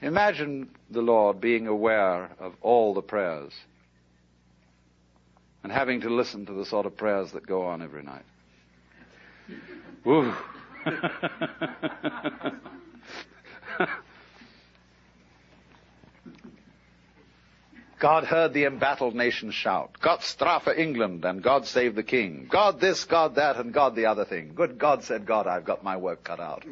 Imagine the Lord being aware of all the prayers and having to listen to the sort of prayers that go on every night. Woo! God heard the embattled nation shout, "Gott strafe England," and "God save the king." God this, God that, and God the other thing. Good God, said God, I've got my work cut out.